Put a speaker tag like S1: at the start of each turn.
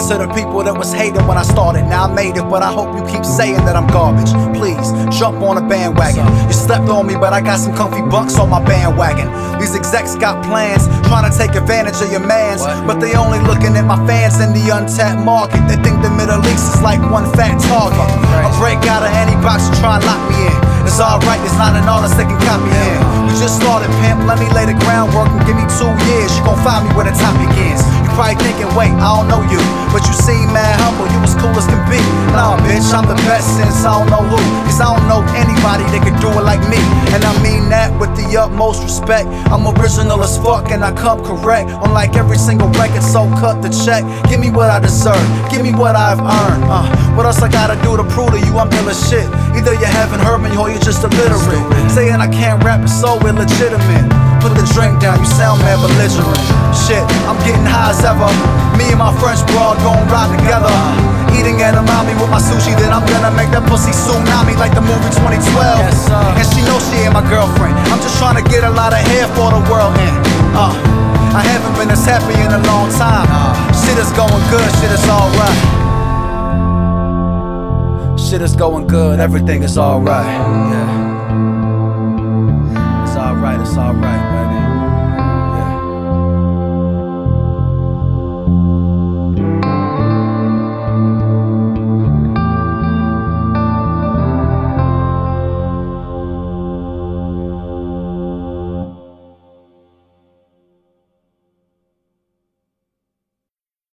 S1: to the people that was hating when I started. Now I made it, but I hope you keep saying that I'm garbage. Please, jump on a bandwagon. You slept on me, but I got some comfy bucks on my bandwagon. These execs got plans, trying to take advantage of your mans, but they only looking at my fans in the untapped market. They think the Middle East is like one fat target. I break out of any box and try and lock me in. It's alright, there's not an artist that can copy in. We just started, pimp, let me lay the groundwork and give me 2 years. You gon' find me where the top begins. You probably thinking, wait, I don't know you, but you seem mad humble, you as cool as can be. Nah, bitch, I'm the best since I don't know who, cause I don't know anybody that could do it like me. And I mean that with the utmost respect. I'm original as fuck and I come correct. Unlike every single record, so cut the check. Give me what I deserve, give me what I've earned. What else I gotta do to prove to you I'm ill as shit? Either you haven't heard me or you're just illiterate. Saying I can't rap is so illegitimate. Put the drink down, you sound mad belligerent. Shit, I'm getting high as ever. Me and my French broad gon' ride together. Eating edamame with my sushi, then I'm gonna make that pussy tsunami like the movie 2012. And she knows she ain't my girlfriend. I'm just trying to get a lot of hair for the world in. I haven't been this happy in a long time. Shit is going good, shit is alright. Shit is going good, everything is alright.